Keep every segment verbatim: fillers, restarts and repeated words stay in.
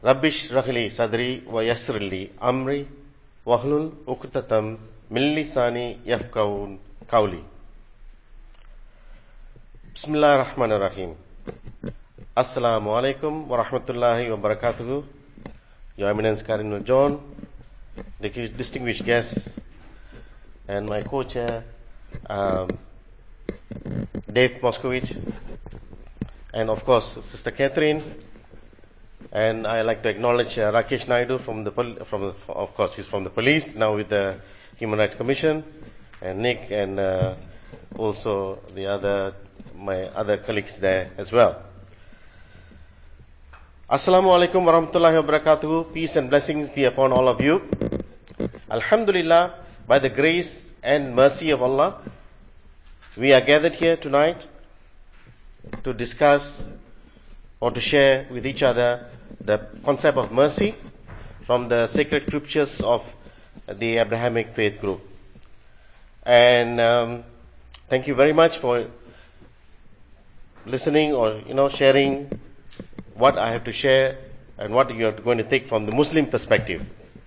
Rabbish Rahli Sadri wa Yasrili Amri Wahlul Uktatam Millisani Yafkaun Kauli. Bismillah ar-Rahman ar-Rahim. Assalamu alaikum wa rahmatullahi wa barakatuhu. Your Eminence Cardinal John, the distinguished guests, and my co-chair, um, Dave Moskowitz, and of course, Sister Catherine. And I like to acknowledge uh, Rakesh Naidu from the, pol- from the, of course, he's from the police, now with the Human Rights Commission, and Nick, and uh, also the other, my other colleagues there as well. Assalamu alaikum wa rahmatullahi wa barakatuhu. Peace and blessings be upon all of you. Alhamdulillah, by the grace and mercy of Allah, we are gathered here tonight to discuss or to share with each other the concept of mercy from the sacred scriptures of the Abrahamic faith group. And um, thank you very much for listening or, you know, sharing what I have to share and what you are going to take from the Muslim perspective.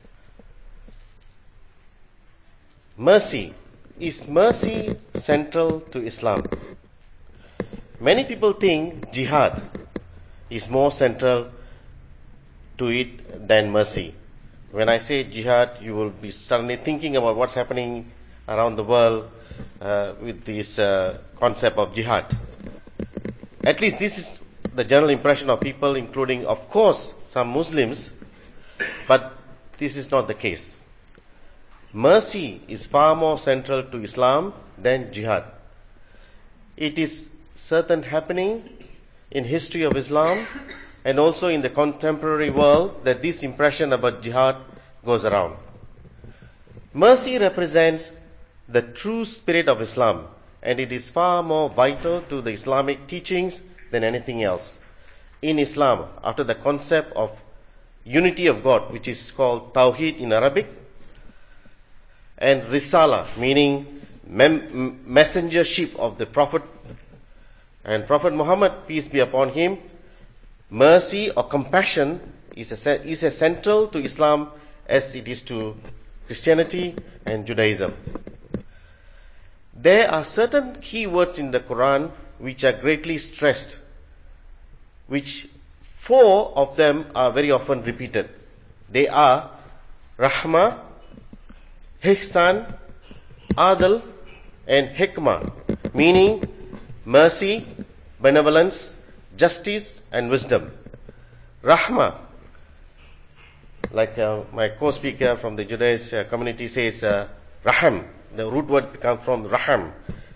Mercy. Is mercy central to Islam? Many people think jihad is more central to it than mercy. When I say jihad, you will be suddenly thinking about what's happening around the world uh, with this uh, concept of jihad. At least this is the general impression of people, including, of course, some Muslims, but this is not the case. Mercy is far more central to Islam than jihad. It is certain happening in history of Islam and also in the contemporary world that this impression about jihad goes around. Mercy represents the true spirit of Islam, and it is far more vital to the Islamic teachings than anything else. In Islam, after the concept of unity of God, which is called Tawheed in Arabic, and Risala, meaning mem- messengership of the Prophet, and Prophet Muhammad, peace be upon him, mercy or compassion is, a, is as central to Islam as it is to Christianity and Judaism. There are certain key words in the Quran which are greatly stressed, which four of them are very often repeated. They are Rahmah, Ihsan, Adl, and Hikmah, meaning mercy, benevolence, justice, and wisdom. Rahmah, like uh, my co-speaker from the Judaist uh, community says, uh, Raham, the root word comes from Raham.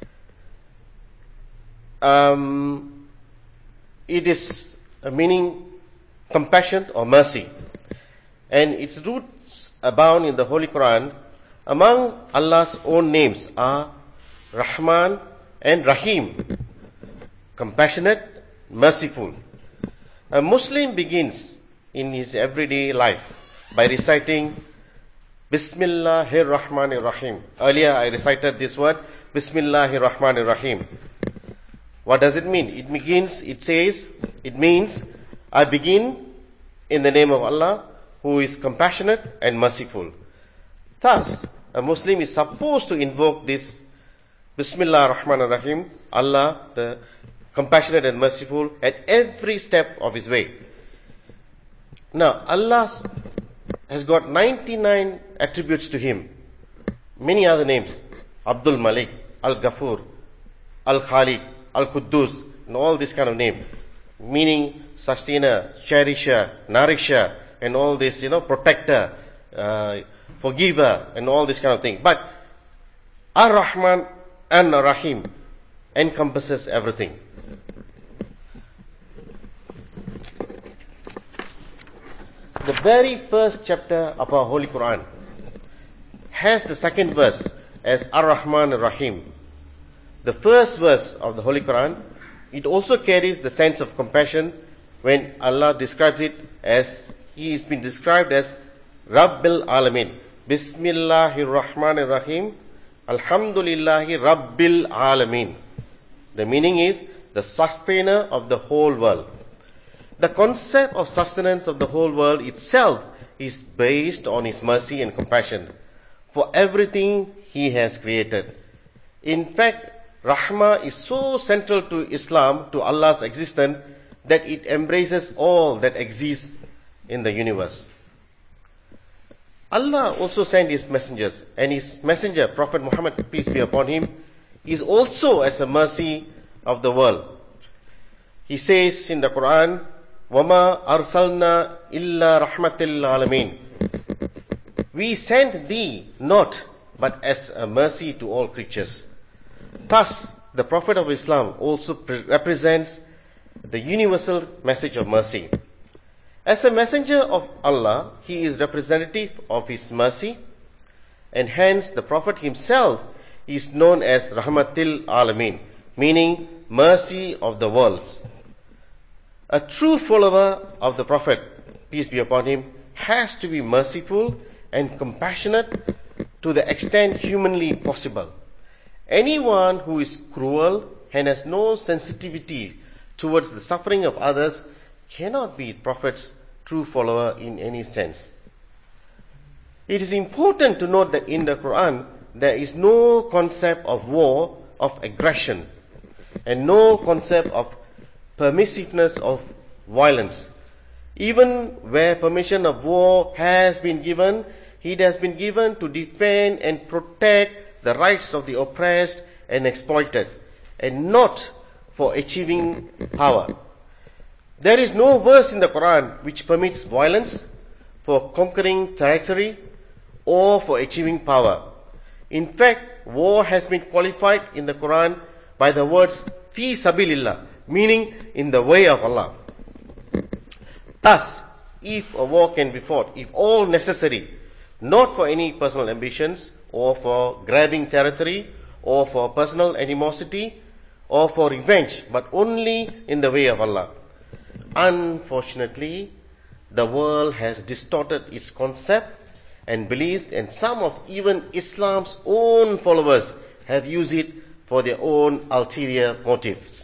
Um, it is a meaning compassion or mercy, and its roots abound in the Holy Quran. Among Allah's own names are Rahman and Rahim, compassionate, merciful. A Muslim begins in his everyday life by reciting Bismillahir Rahmanir Rahim. Earlier I recited this word, Bismillahir Rahmanir Rahim. What does it mean? It begins, it says, it means, I begin in the name of Allah, who is compassionate and merciful. Thus, a Muslim is supposed to invoke this Bismillah ar-Rahman ar-Rahim, Allah, the compassionate and merciful, at every step of his way. Now, Allah has got ninety-nine attributes to him. Many other names. Abdul Malik, Al-Ghafur, Al-Khaliq, Al-Quddus, and all this kind of name. Meaning sustainer, cherisher, nourisher, and all this, you know, protector, uh, forgiver, and all this kind of thing. But Ar-Rahman and Ar-Rahim encompasses everything. The very first chapter of our Holy Quran has the second verse as Ar-Rahman Ar-Rahim. The first verse of the Holy Quran, it also carries the sense of compassion when Allah describes it as, He has been described as Rabbil Alamin. Bismillahir Rahmanir Rahim. Alhamdulillahi Rabbil Alamin. The meaning is the sustainer of the whole world. The concept of sustenance of the whole world itself is based on His mercy and compassion for everything He has created. In fact, Rahmah is so central to Islam, to Allah's existence, that it embraces all that exists in the universe. Allah also sent His messengers, and His messenger, Prophet Muhammad, peace be upon him, is also as a mercy of the world. He says in the Quran, وَمَا أَرْسَلْنَا إِلَّا رَحْمَةً لِلْعَالَمِينَ. We sent thee not, but as a mercy to all creatures. Thus, the Prophet of Islam also pre- represents the universal message of mercy. As a messenger of Allah, he is representative of His mercy, and hence the Prophet himself is known as Rahmatil Alameen, meaning mercy of the worlds. A true follower of the Prophet, peace be upon him, has to be merciful and compassionate to the extent humanly possible. Anyone who is cruel and has no sensitivity towards the suffering of others cannot be Prophet's true follower in any sense. It is important to note that in the Quran there is no concept of war, of aggression, and no concept of permissiveness of violence. Even where permission of war has been given, it has been given to defend and protect the rights of the oppressed and exploited, and not for achieving power. There is no verse in the Quran which permits violence for conquering territory or for achieving power. In fact, war has been qualified in the Quran by the words fi sabilillah, meaning in the way of Allah. Thus, if a war can be fought, if all necessary, not for any personal ambitions or for grabbing territory or for personal animosity or for revenge, but only in the way of Allah. Unfortunately, the world has distorted its concept and beliefs, and some of even Islam's own followers have used it for their own ulterior motives.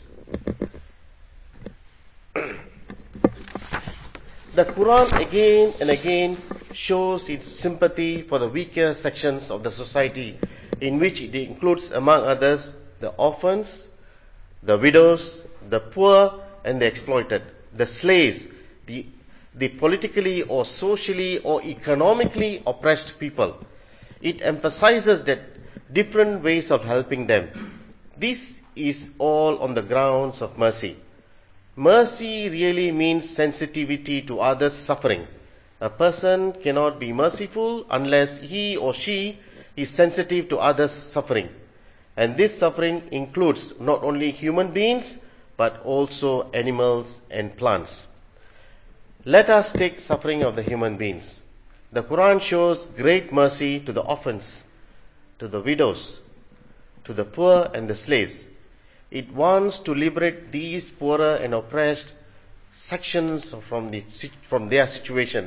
The Quran again and again shows its sympathy for the weaker sections of the society, in which it includes, among others, the orphans, the widows, the poor and the exploited, the slaves, the, the politically or socially or economically oppressed people. It emphasizes that different ways of helping them. This is all on the grounds of mercy. Mercy really means sensitivity to others' suffering. A person cannot be merciful unless he or she is sensitive to others' suffering. And this suffering includes not only human beings, but also animals and plants. Let us take suffering of the human beings. The Quran shows great mercy to the orphans, to the widows, to the poor and the slaves. It wants to liberate these poorer and oppressed sections from, the, from their situation.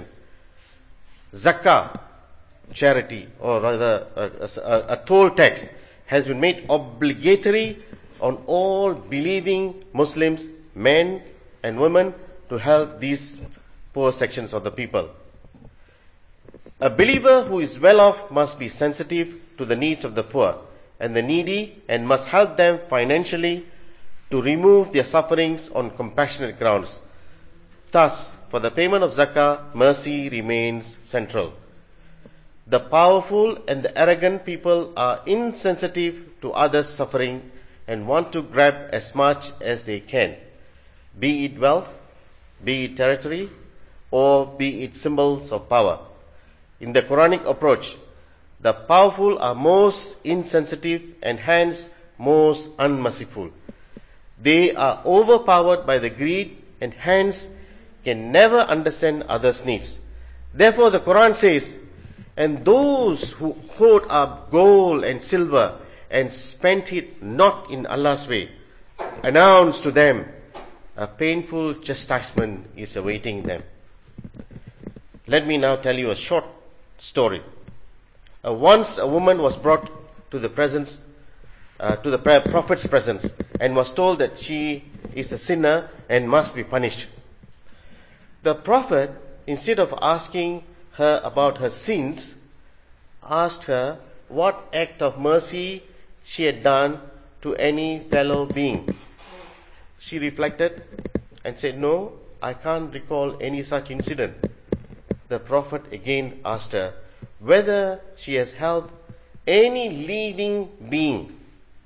Zakah, charity, or rather a, a, a toll tax, has been made obligatory on all believing Muslims, men and women, to help these poor sections of the people. A believer who is well off must be sensitive to the needs of the poor and the needy, and must help them financially to remove their sufferings on compassionate grounds. Thus, for the payment of zakah, mercy remains central. The powerful and the arrogant people are insensitive to others' suffering and want to grab as much as they can, be it wealth, be it territory, or be it symbols of power. In the Quranic approach, the powerful are most insensitive and hence most unmerciful. They are overpowered by the greed and hence can never understand others' needs. Therefore the Quran says, and those who hoard up gold and silver and spent it not in Allah's way, announce to them a painful chastisement is awaiting them. Let me now tell you a short story. Uh, once a woman was brought to the presence, uh, to the Prophet's presence, and was told that she is a sinner and must be punished. The Prophet, instead of asking her about her sins, asked her what act of mercy she had done to any fellow being. She reflected and said, "No, I can't recall any such incident." The Prophet again asked her whether she has helped any living being.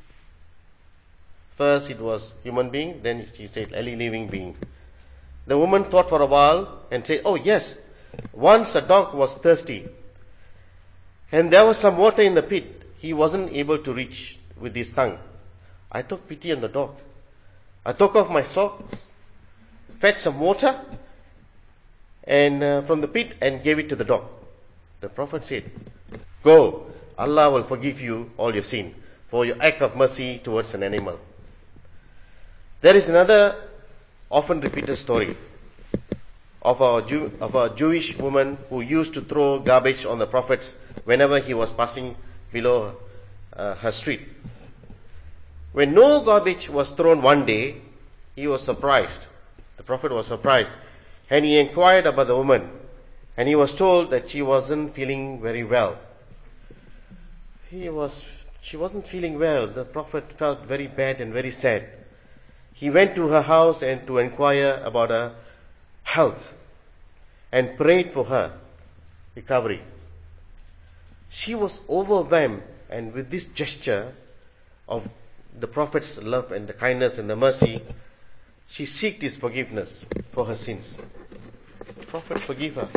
First it was human being, then she said any living being. The woman thought for a while and said, "Oh yes, once a dog was thirsty and there was some water in the pit. He wasn't able to reach with his tongue. I took pity on the dog. I took off my socks, fetched some water and uh, from the pit and gave it to the dog." The Prophet said, "Go, Allah will forgive you all your sin for your act of mercy towards an animal." There is another often repeated story of a, Jew, of a Jewish woman who used to throw garbage on the Prophet whenever he was passing below uh, her street. When no garbage was thrown one day, he was surprised. The Prophet was surprised, and he inquired about the woman, and he was told that she wasn't feeling very well. He was, she wasn't feeling well. The Prophet felt very bad and very sad. He went to her house and to inquire about her health and prayed for her recovery. She was overwhelmed, and with this gesture of the Prophet's love and the kindness and the mercy, she sought his forgiveness for her sins. The Prophet forgave her.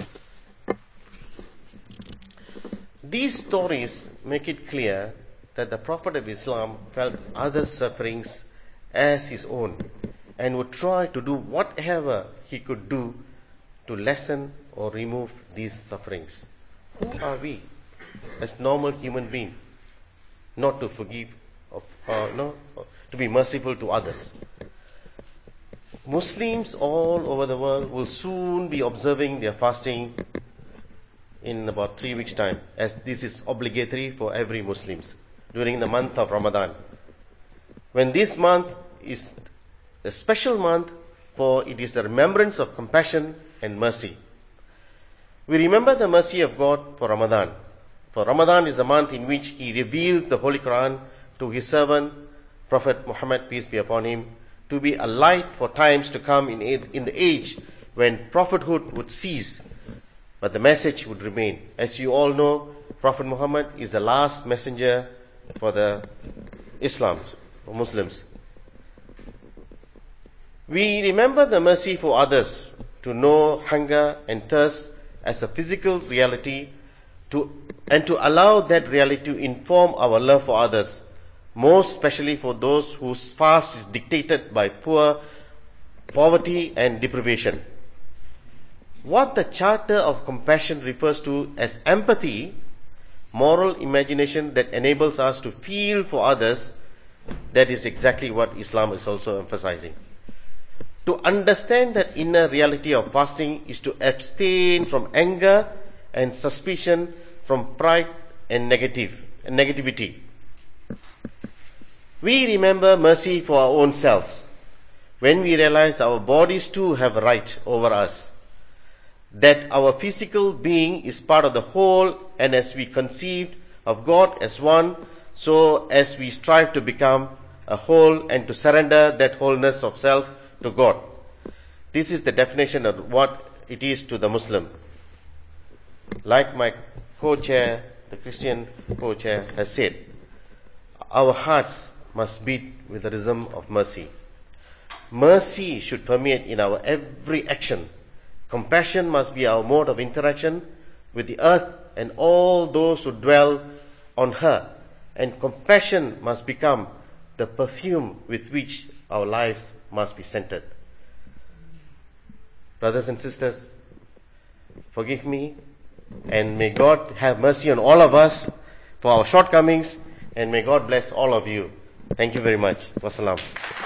These stories make it clear that the Prophet of Islam felt others' sufferings as his own and would try to do whatever he could do to lessen or remove these sufferings. Who are we as normal human beings not to forgive or, or no, to be merciful to others? Muslims all over the world will soon be observing their fasting in about three weeks' time, as this is obligatory for every Muslim during the month of Ramadan. When this month is a special month, for it is the remembrance of compassion and mercy. We remember the mercy of God for Ramadan. For Ramadan is the month in which He revealed the Holy Quran to His servant, Prophet Muhammad, peace be upon him, to be a light for times to come in, in the age when prophethood would cease, but the message would remain. As you all know, Prophet Muhammad is the last messenger for the Islam, for Muslims. We remember the mercy for others, to know hunger and thirst as a physical reality, to, and to allow that reality to inform our love for others, most especially for those whose fast is dictated by poor, poverty and deprivation. What the Charter of Compassion refers to as empathy, moral imagination that enables us to feel for others, that is exactly what Islam is also emphasizing. To understand that inner reality of fasting is to abstain from anger and suspicion, from pride and negative and negativity. We remember mercy for our own selves when we realize our bodies too have a right over us, that our physical being is part of the whole, and as we conceived of God as one, so as we strive to become a whole and to surrender that wholeness of self to God. This is the definition of what it is to the Muslim. Like my co-chair, the Christian co-chair, has said, our hearts must beat with the rhythm of mercy. Mercy should permeate in our every action. Compassion must be our mode of interaction with the earth and all those who dwell on her. And compassion must become the perfume with which our lives must be scented. Brothers and sisters, forgive me, and may God have mercy on all of us for our shortcomings, and may God bless all of you. Thank you very much. Wassalam.